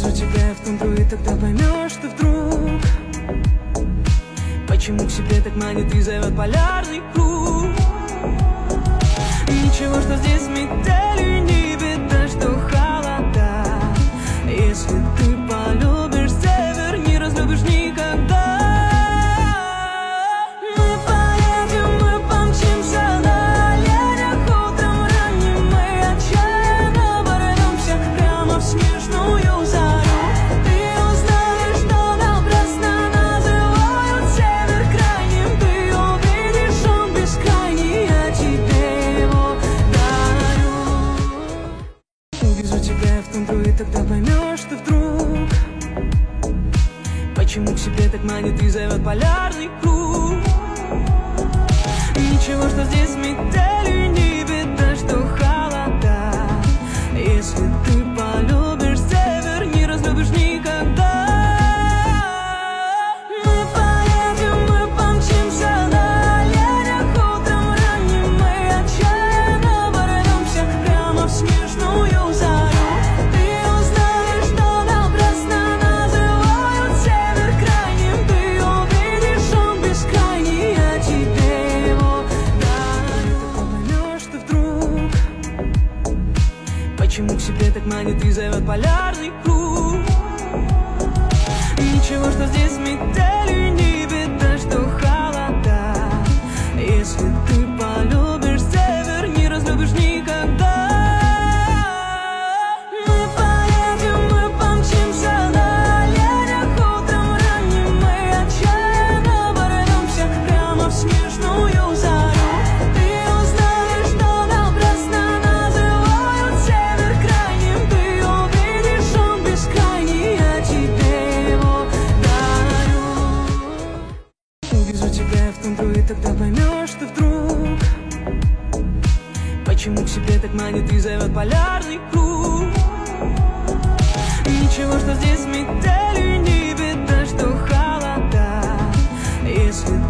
Увезу тебя в тундру, и тогда поймешь ты вдруг, почему к себе так манит и зовет полярный круг. Ничего, что здесь метели, не беда, что холода. Если ты полюбишь север, не разлюбишь никогда. И тогда поймешь ты вдруг, почему к себе так манит и зовет полярный круг. Ничего, что здесь метели, не беда, что холода. Если ты полюбишь север, не разлюбишь никогда. Почему к себе так манит и зовет полярный круг. Ничего, что здесь метели, не беда, что холода. Если ты полюбишь север, не разлюбишь никогда. И тогда поймешь ты вдруг, почему к себе так манит и зовет полярный круг. Ничего, что здесь метели, не беда, что холода. Если